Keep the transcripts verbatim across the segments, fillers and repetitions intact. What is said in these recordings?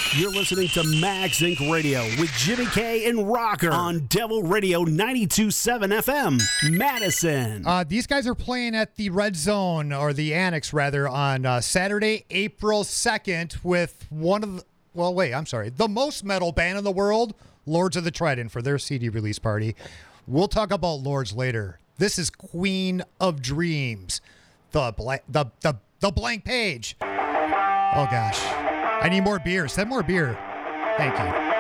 You're listening to Mags Incorporated. Radio with Jimmy K and Rocker on Devil Radio ninety-two point seven F M, Madison. Uh, these guys are playing at the Red Zone, or the Annex, rather, on uh, Saturday, April second with one of the, well, wait, I'm sorry, the most metal band in the world, Lords of the Trident, for their C D release party. We'll talk about Lords later. This is Queen of Dreams, the, bla- the, the, the blank page. Oh, gosh. I need more beer. Send more beer. Thank you.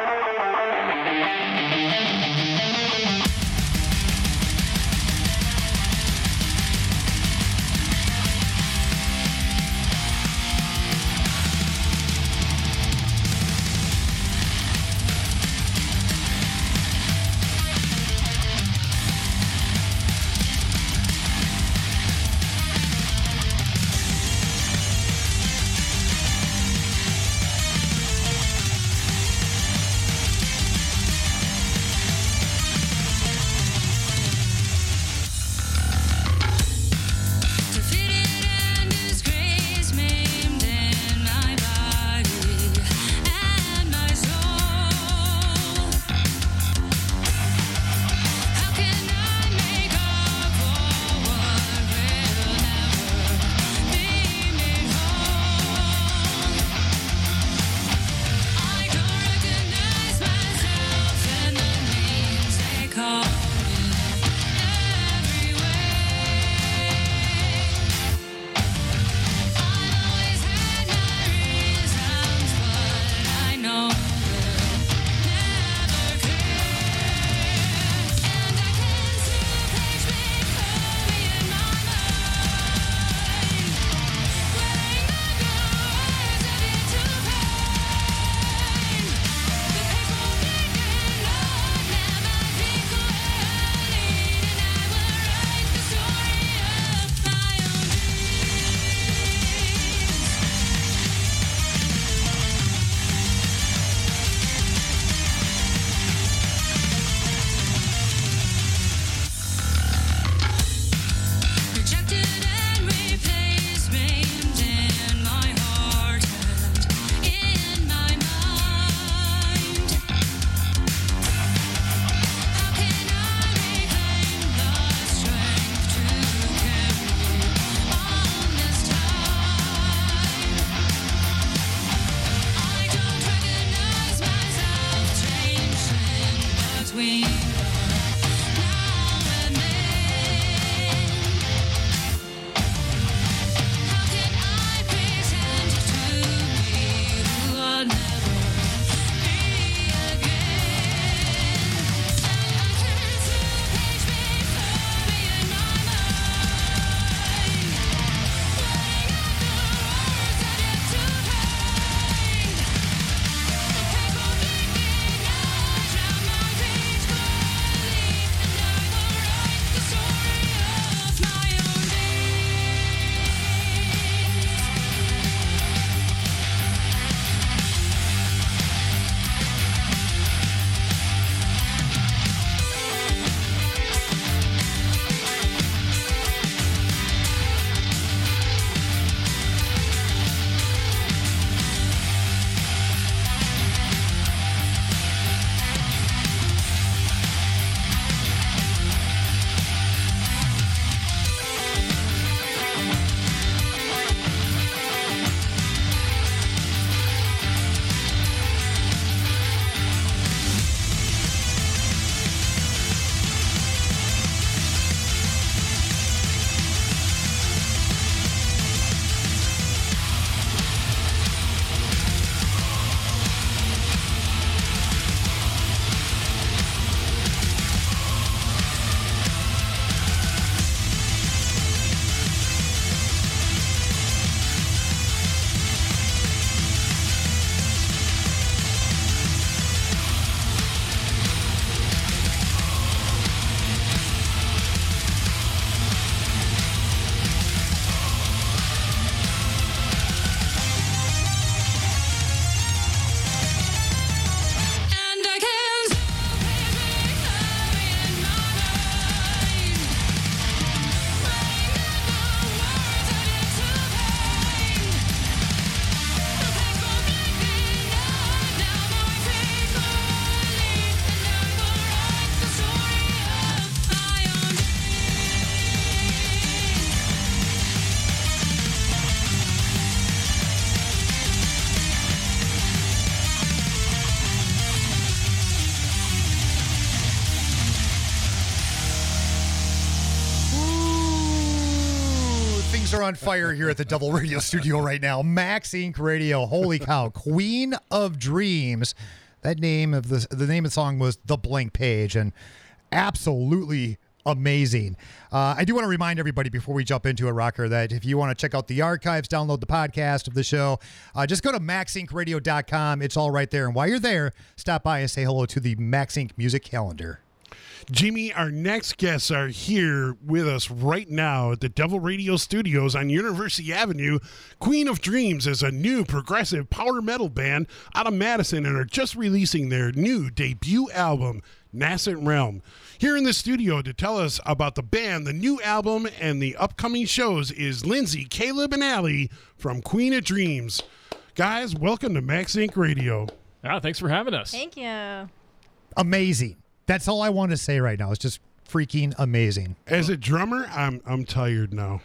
on fire here at the Devil Radio studio right now. Max Incorporated. Radio. Holy cow. Queen of Dreams. That name of the, the name of the song was The Blank Page, and absolutely amazing. Uh, I do want to remind everybody before we jump into a rocker that if you want to check out the archives, download the podcast of the show, uh, just go to max inc radio dot com. It's all right there. And while you're there, stop by and say hello to the Max Inc music calendar. Jimmy, our next guests are here with us right now at the Devil Radio Studios on University Avenue. Queen of Dreams is a new progressive power metal band out of Madison and are just releasing their new debut album, Nascent Realm. Here in the studio to tell us about the band, the new album, and the upcoming shows is Lindsay, Caleb, and Allie from Queen of Dreams. Guys, welcome to Max Inc Radio. Ah, thanks for having us. Thank you. Amazing. That's all I want to say right now. It's just freaking amazing. As a drummer, I'm I'm tired now.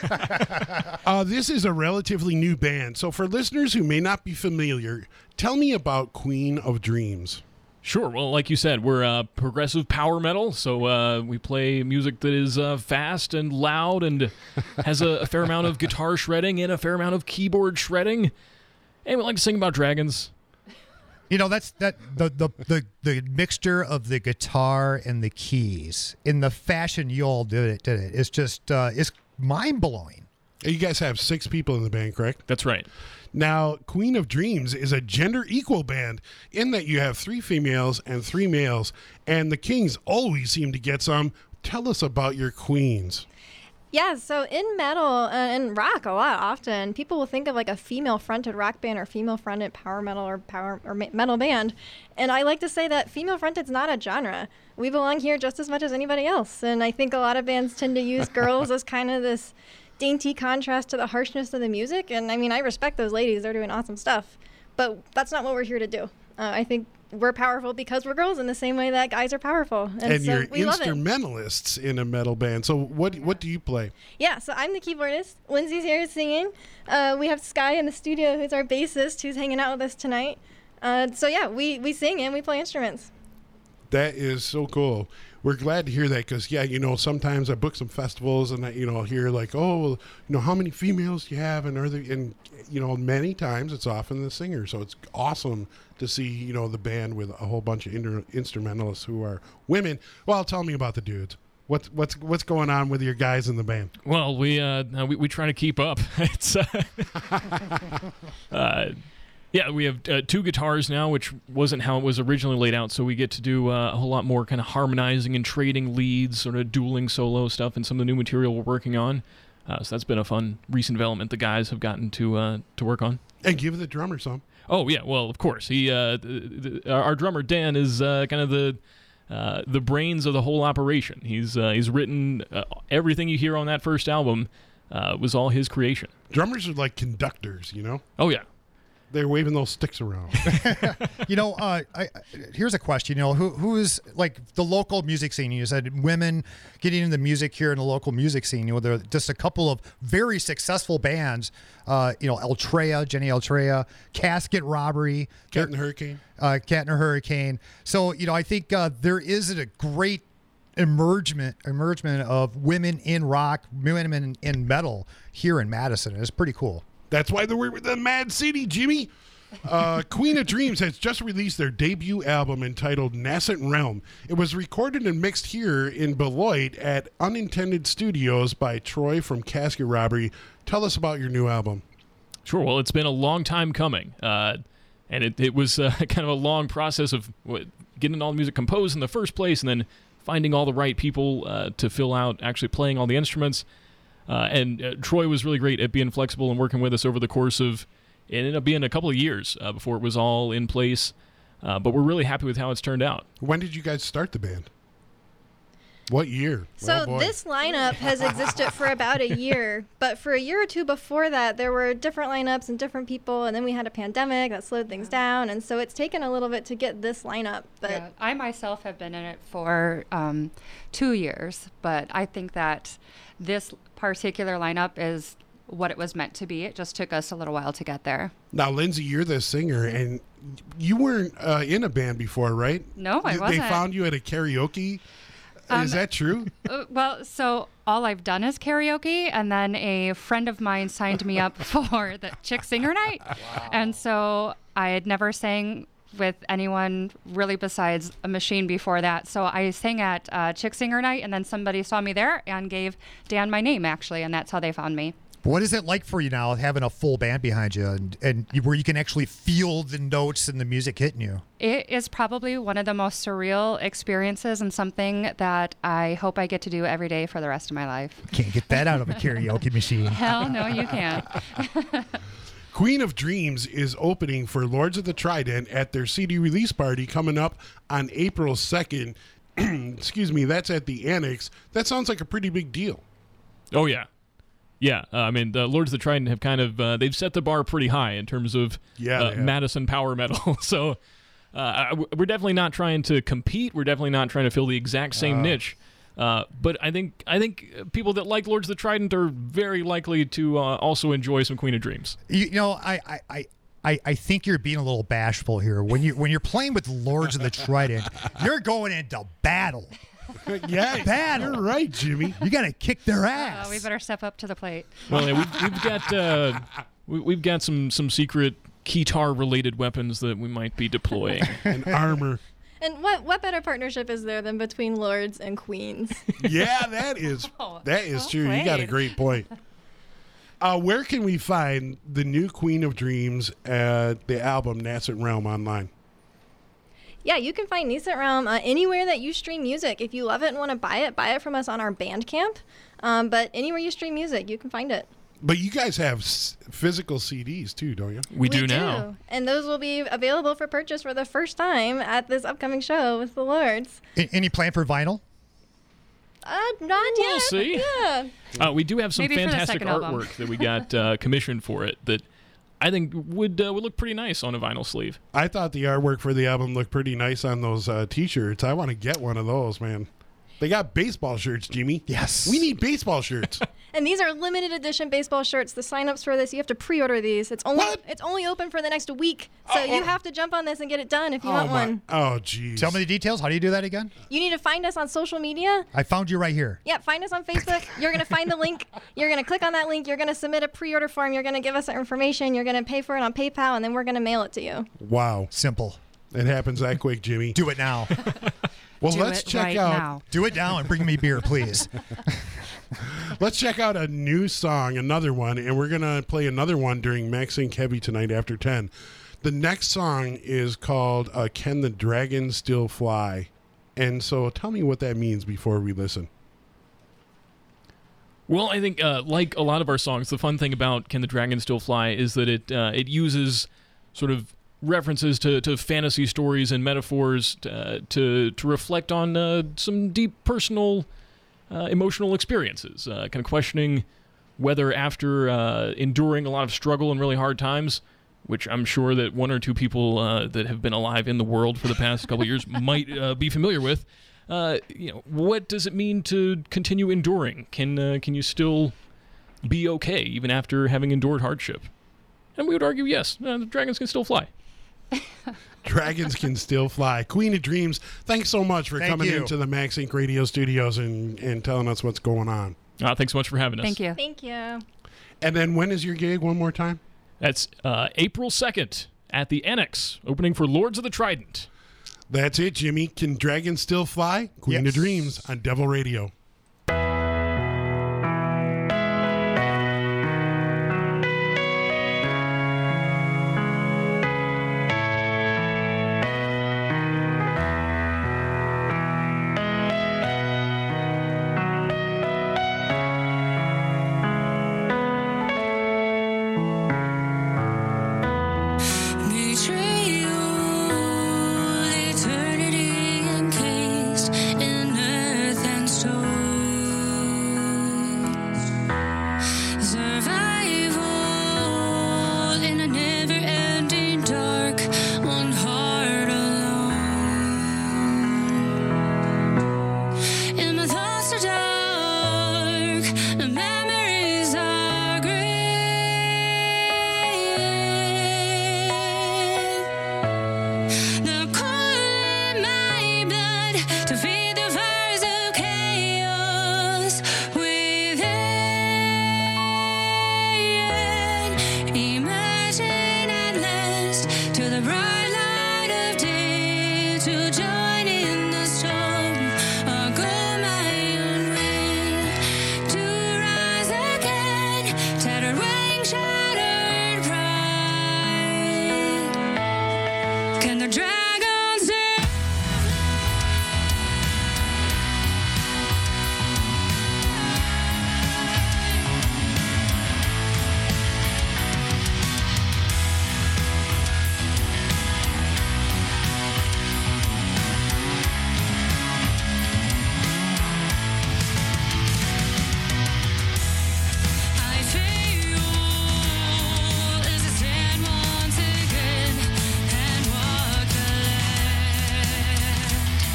uh, this is a relatively new band, so for listeners who may not be familiar, tell me about Queen of Dreams. Sure. Well, like you said, we're uh, progressive power metal, so uh, we play music that is uh, fast and loud and has a, a fair amount of guitar shredding and a fair amount of keyboard shredding. And we like to sing about dragons. You know, that's that the, the the the mixture of the guitar and the keys in the fashion you all did it did it. It's just uh, it's mind blowing. You guys have six people in the band, correct? That's right. Now, Queen of Dreams is a gender equal band in that you have three females and three males, and the kings always seem to get some. Tell us about your queens. Yeah, so in metal uh, and rock a lot often, people will think of like a female-fronted rock band or female-fronted power metal or power or metal band. And I like to say that female-fronted is not a genre. We belong here just as much as anybody else. And I think a lot of bands tend to use girls as kind of this dainty contrast to the harshness of the music. And I mean, I respect those ladies. They're doing awesome stuff. But that's not what we're here to do. Uh, I think we're powerful because we're girls in the same way that guys are powerful. And, and so you're we love it. instrumentalists in a metal band. So what what do you play? Yeah, so I'm the keyboardist. Lindsay's here singing. Uh, we have Sky in the studio, who's our bassist, who's hanging out with us tonight. Uh, so yeah, we, we sing and we play instruments. That is so cool. We're glad to hear that because, yeah, you know, sometimes I book some festivals and, I, you know, I'll hear like, oh, well, you know, how many females do you have? And, are there, and, you know, many times it's often the singer. So it's awesome to see, you know, the band with a whole bunch of inter- instrumentalists who are women. Well, tell me about the dudes. What's what's what's going on with your guys in the band? Well, we uh, we, we try to keep up. It's uh, uh, yeah, we have uh, two guitars now, which wasn't how it was originally laid out. So we get to do uh, a whole lot more kind of harmonizing and trading leads, sort of dueling solo stuff, and some of the new material we're working on. Uh, so that's been a fun recent development the guys have gotten to uh, to work on. And give the drummer some. Oh yeah, well of course he uh, the, the, our drummer Dan is uh, kind of the uh, the brains of the whole operation. He's uh, he's written uh, everything you hear on that first album uh, was all his creation. Drummers are like conductors, you know. Oh yeah. They're waving those sticks around. You know, uh, I, here's a question. You know, who who is like the local music scene? You said women getting into music here in the local music scene. You know, there are just a couple of very successful bands. Uh, you know, Eltrea, Jenny Eltrea, Casket Robbery, Cat and the Hurricane, uh, Cat and the Hurricane. So you know, I think uh, there is a great emergement emergement of women in rock, women in, in metal here in Madison. It's pretty cool. That's why they're with the Mad City, Jimmy. Uh, Queen of Dreams has just released their debut album entitled Nascent Realm. It was recorded and mixed here in Beloit at Unintended Studios by Troy from Casket Robbery. Tell us about your new album. Sure. Well, it's been a long time coming, uh, and it, it was uh, kind of a long process of what, getting all the music composed in the first place and then finding all the right people uh, to fill out actually playing all the instruments. Uh, and uh, Troy was really great at being flexible and working with us over the course of, it ended up being a couple of years uh, before it was all in place. Uh, but we're really happy with how it's turned out. When did you guys start the band? What year? So oh this lineup has existed for about a year, but for a year or two before that, there were different lineups and different people, and then we had a pandemic that slowed things down, and so it's taken a little bit to get this lineup. But yeah, I myself have been in it for um, two years, but I think that this particular lineup is what it was meant to be. It just took us a little while to get there. Now, Lindsay, you're the singer, and you weren't uh, in a band before, right? No, I they, wasn't. They found you at a karaoke Um, Is that true? Uh, well, so all I've done is karaoke, and then a friend of mine signed me up for the Chick Singer Night. Wow. And so I had never sang with anyone really besides a machine before that. So I sang at uh, Chick Singer Night, and then somebody saw me there and gave Dan my name, actually, and that's how they found me. What is it like for you now, having a full band behind you, and, and you, where you can actually feel the notes and the music hitting you? It is probably one of the most surreal experiences, and something that I hope I get to do every day for the rest of my life. Can't get that out of a karaoke machine. Hell no, you can't. Queen of Dreams is opening for Lords of the Trident at their C D release party coming up on April second. Excuse me, that's at the Annex. That sounds like a pretty big deal. Oh, yeah. Yeah, uh, I mean, the Lords of the Trident have kind of, uh, they've set the bar pretty high in terms of yeah, uh, Madison power metal. So uh, we're definitely not trying to compete. We're definitely not trying to fill the exact same uh. niche. Uh, but I think I think people that like Lords of the Trident are very likely to uh, also enjoy some Queen of Dreams. You, you know, I, I, I, I think you're being a little bashful here. When you when you're playing with Lords of the Trident, you're going into battle. Yeah, battle. You're right, Jimmy. You got to kick their ass. Uh, we better step up to the plate. Well, yeah, we've, we've got uh, we, we've got some some secret Keytar-related weapons that we might be deploying. And armor. And what what better partnership is there than between Lords and Queens? Yeah, that is Oh, that is well true. You got a played. great point. Uh, where can we find the new Queen of Dreams, uh, the album Nascent Realm, online? Yeah, you can find Nascent Realm uh, anywhere that you stream music. If you love it and want to buy it, buy it from us on our Bandcamp. Um, but anywhere you stream music, you can find it. But you guys have s- physical C Ds too, don't you? We, do now. And those will be available for purchase for the first time at this upcoming show with the Lords. A- Any plan for vinyl? Uh, not We'll yet. see. Yeah. Uh, we do have some Maybe for the fantastic second album. artwork that we got uh, commissioned for it that I think would uh, would look pretty nice on a vinyl sleeve. I thought the artwork for the album looked pretty nice on those uh, T-shirts. I want to get one of those, man. They got baseball shirts, Jimmy. Yes. We need baseball shirts. And these are limited edition baseball shirts. The sign-ups for this, you have to pre-order these. It's only What? it's only open for the next week. So Oh, you oh. have to jump on this and get it done if you oh, want my- one. Oh, jeez. Tell me the details. How do you do that again? You need to find us on social media. I found you right here. Yeah, find us on Facebook. You're going to find the link. You're going to click on that link. You're going to submit a pre-order form. You're going to give us our information. You're going to pay for it on PayPal, and then we're going to mail it to you. Wow. Simple. It happens that quick, Jimmy. Do it now. Well, Do let's it check right out. now. Do it now and bring me beer, please. Let's check out a new song, another one, and we're gonna play another one during Max Inc Heavy tonight after ten. The next song is called uh, "Can the Dragon Still Fly?" And so, tell me what that means before we listen. Well, I think uh, like a lot of our songs, the fun thing about "Can the Dragon Still Fly" is that it uh, it uses sort of references to, to fantasy stories and metaphors uh, to to reflect on uh, some deep personal uh, emotional experiences, uh, kind of questioning whether after uh, enduring a lot of struggle and really hard times, which I'm sure that one or two people uh, that have been alive in the world for the past couple of years might uh, be familiar with, uh, you know, what does it mean to continue enduring? Can uh, can you still be okay even after having endured hardship? And we would argue, yes, uh, the dragons can still fly. Dragons Can Still Fly. Queen of Dreams, thanks so much for Thank coming you. into the Max Inc Radio studios and, and telling us what's going on. Uh, thanks so much for having us. Thank you. Thank you. And then when is your gig one more time? That's uh, April second at the Annex, opening for Lords of the Trident. That's it, Jimmy. Can Dragons Still Fly? Queen Yes. of Dreams on Devil Radio. Eternity encased in earth and stone. the bright light of day, to join in the storm, or go my own way, to rise again, tattered wing, shattered pride. Can the dragon say? I feel as I stand once again and walk the land.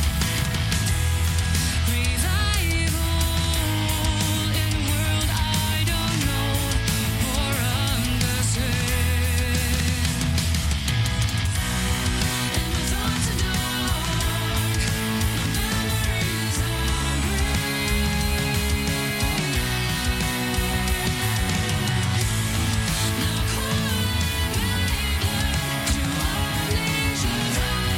Revival in a world I don't know or understand. And my thoughts are dark, my memories are now calling to all nations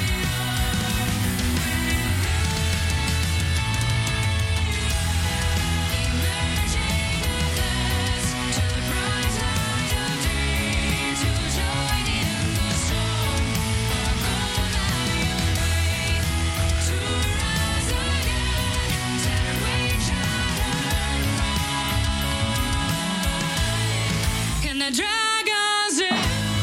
emerging at last to the bright light of day, to join in the storm, or go my own way, to rise again, tattered wing, shattered pride. Can the dragon say?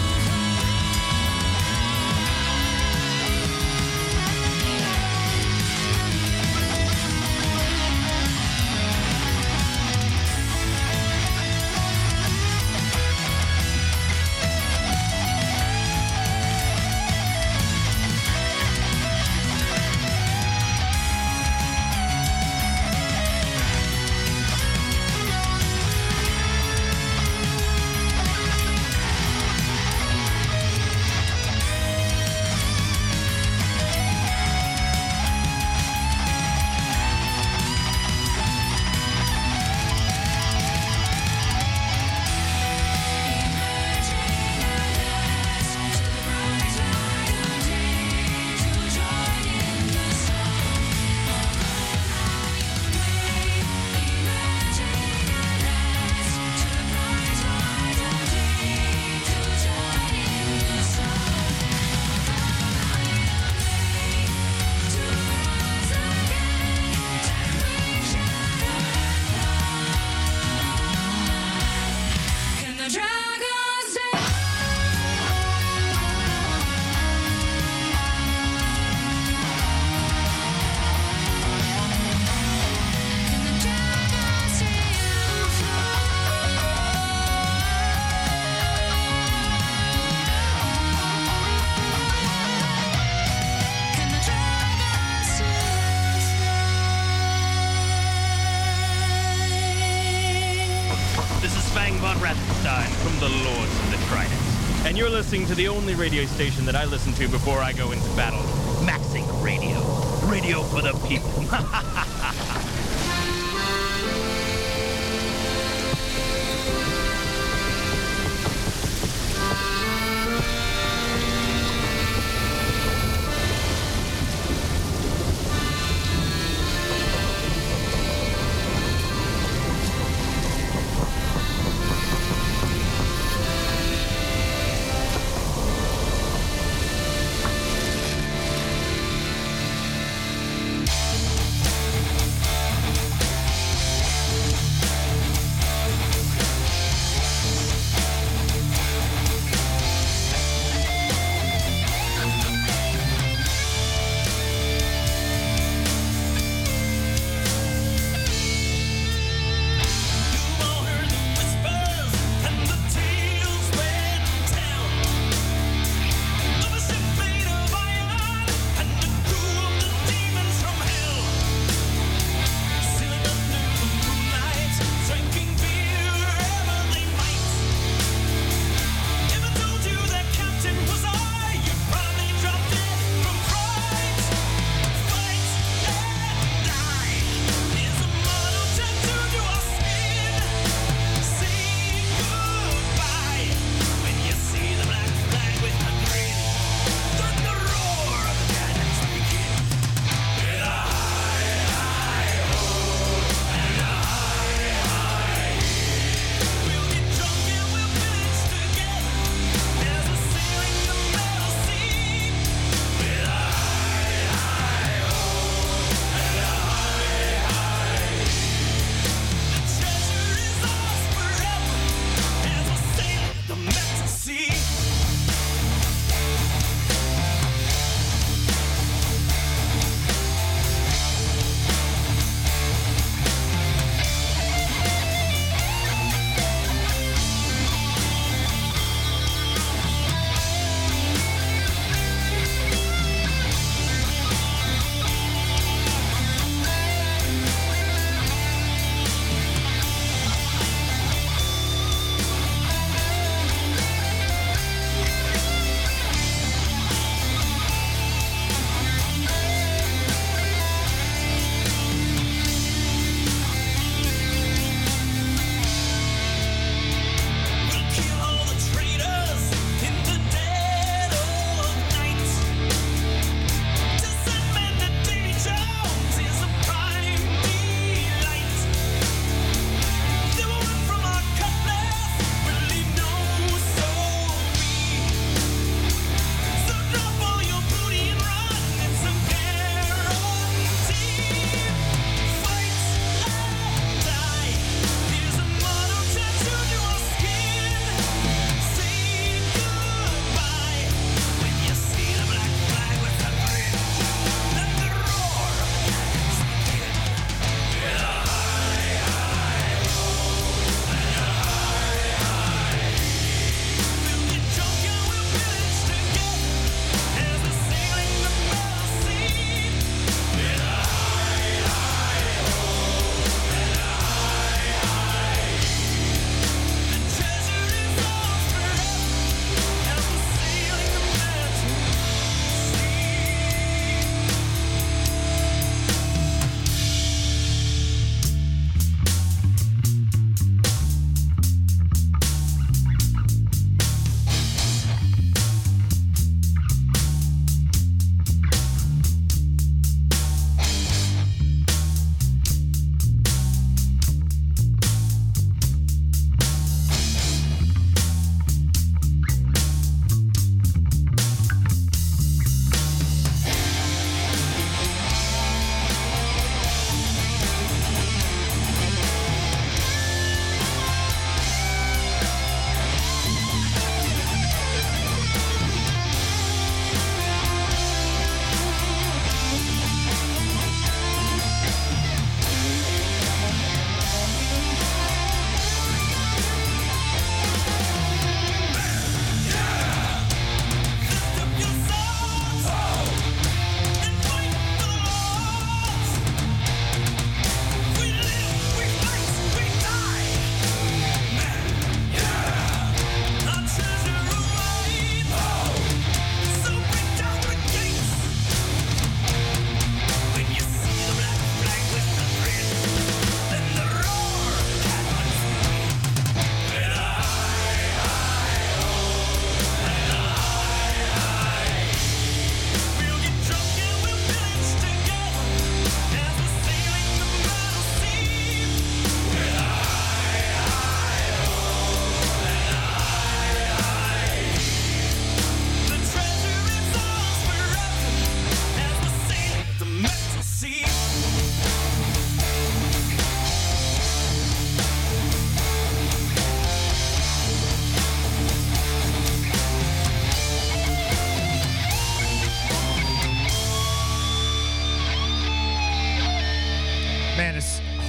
Can the dragon say? Can the dragon say you fly? Can the dragon say? This is Fang von Rathenstein from the Lords of the Trident. And you're listening to the only radio station that I listen to before I go into battle. Maxink Radio. Radio for the people.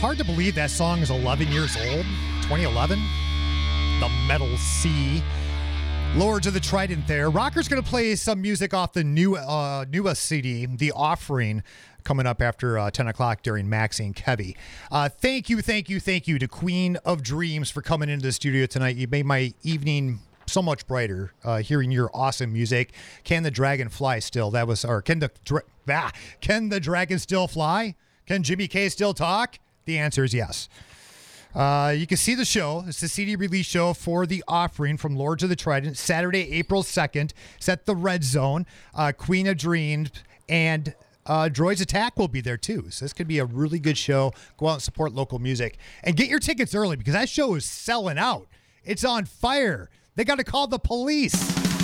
hard to believe that song is eleven years old. twenty eleven. The Metal Sea. Lords of the Trident there. Rocker's going to play some music off the new uh, newest C D, The Offering, coming up after uh, ten o'clock during Maxie and Kevy. Uh, thank you, thank you, thank you to Queen of Dreams for coming into the studio tonight. You made my evening so much brighter uh, hearing your awesome music. Can the Dragon Fly still? That was, or can the, dra- ah, can the Dragon still fly? Can Jimmy K still talk? The answer is yes. Uh, you can see the show. It's the C D release show for The Offering from Lords of the Trident, Saturday, April second. It's at the Red Zone. Uh, Queen of Dreams and uh, Droids Attack will be there too. So this could be a really good show. Go out and support local music. And get your tickets early because that show is selling out. It's on fire. They got to call the police.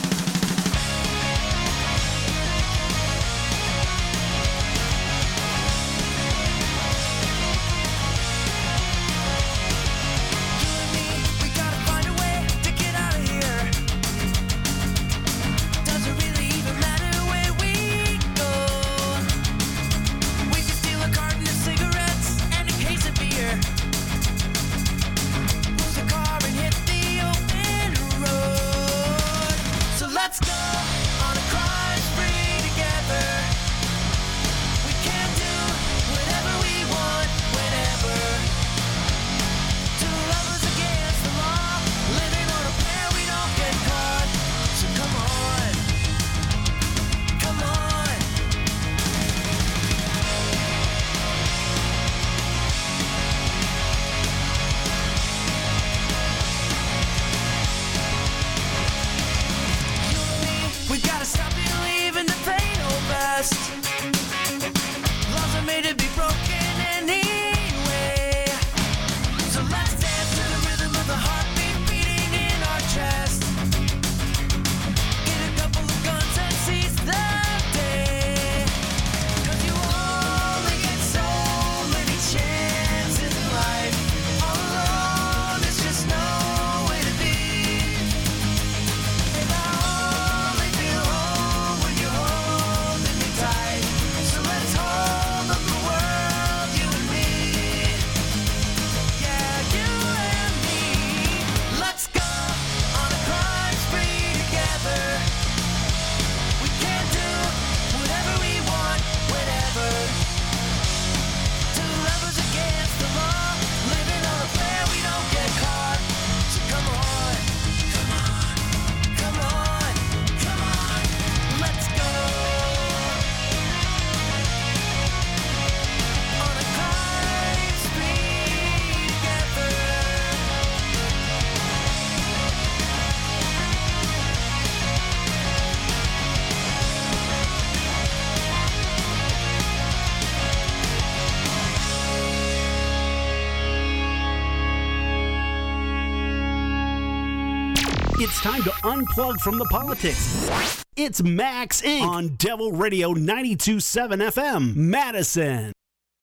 It's time to unplug from the politics. It's Max Incorporated on Devil Radio ninety-two point seven F M, Madison.